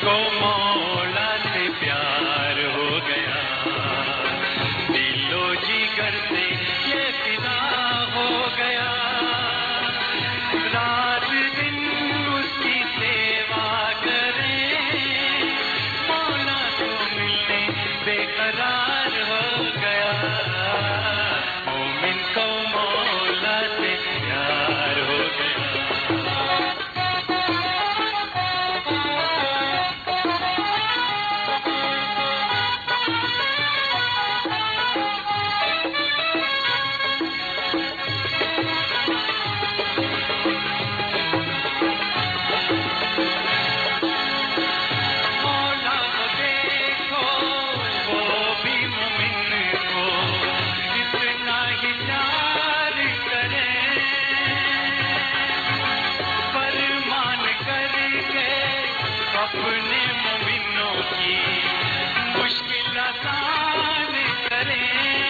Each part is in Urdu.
کو مولا سے پیار ہو گیا، دل و جگر سے یہ فدا ہو گیا، رات دن اس کی سیوا کریں، مولا کو ملنے بے قرار ہو گیا، مومن کو مولا سے پیار ہو گیا۔ اپنے مومنوں کی مشکل آسان کریں،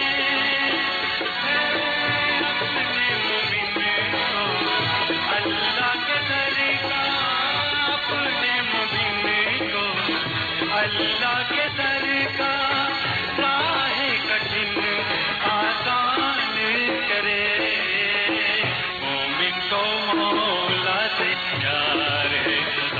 اپنے مومن کو اللہ کے در کا، اپنے مومن کو اللہ کے در کا راہ کٹھن آسان کرے، مومن کو مولا سے پیار ہے خدا۔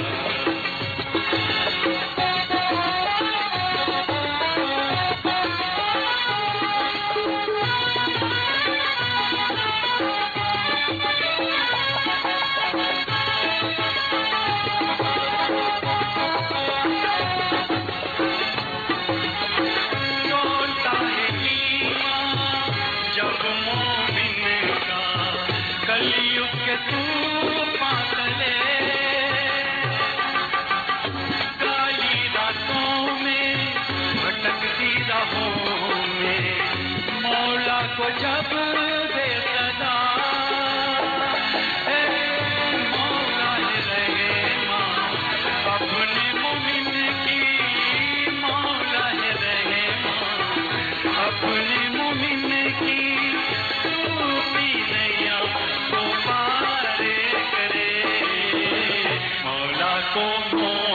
کلیگ کے طوفان تلے، کالی راتوں میں بھٹکتی راہوں میں، مولا کو جب دے صدا، اے مولا رہے ماں اپنے مومن کی، مولا رہے ماں اپنے مومن کی، کو پار کرے، مولا کو